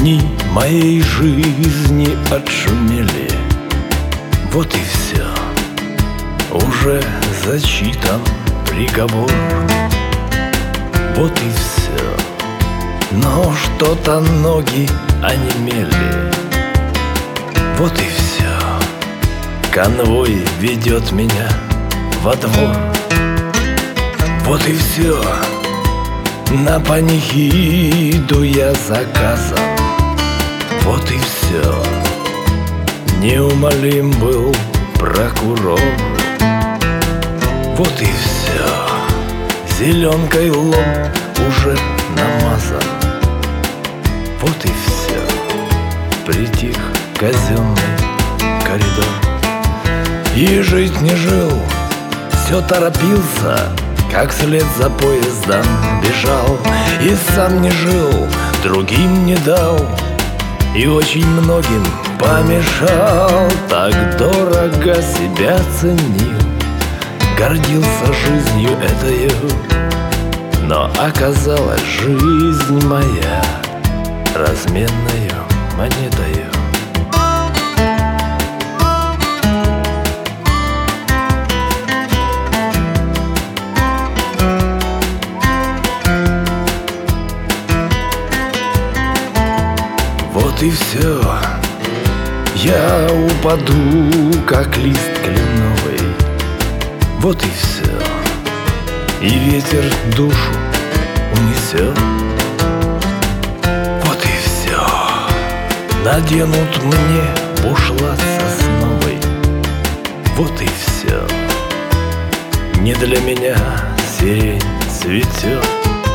Дни моей жизни отшумели. Вот и все, уже зачитан приговор. Вот и все, но что-то ноги онемели. Вот и все, конвой ведет меня во двор. Вот и все, на панихиду я заказан. Вот и все, неумолим был прокурор. Вот и все, зеленкой лоб уже намазан. Вот и все, притих казенный коридор. И жить не жил, все торопился, как вслед за поездом бежал. И сам не жил, другим не дал, и очень многим помешал. Так дорого себя ценил, гордился жизнью этою, но оказалась жизнь моя разменною монетою. Вот и все, я упаду, как лист кленовый. Вот и все, и ветер душу унесет. Вот и все, наденут мне бушлат сосновый. Вот и все, не для меня сирень цветет.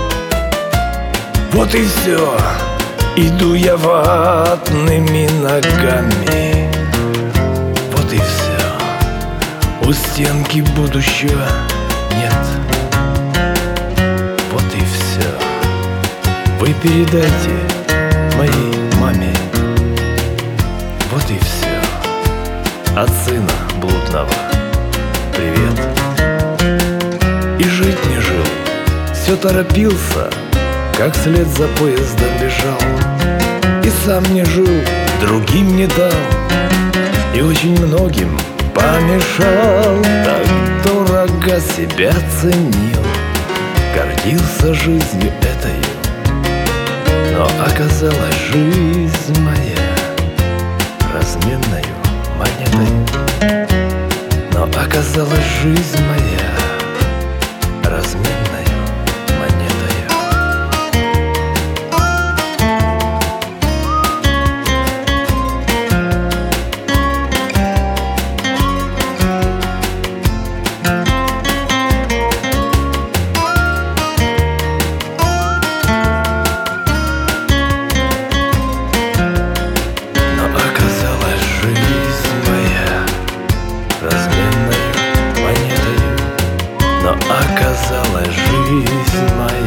Вот и все, иду я ватными ногами. Вот и все, у стенки будущего нет. Вот и все, вы передайте моей маме. Вот и все, от сына блудного привет. И жить не жил, все торопился, как вслед за поездом бежал. И сам не жил, другим не дал, и очень многим помешал. Так дорого себя ценил, гордился жизнью этою, но оказалась жизнь моя разменною монетой. Но оказалась жизнь моя разменною монетою. Но оказалась жизнь моя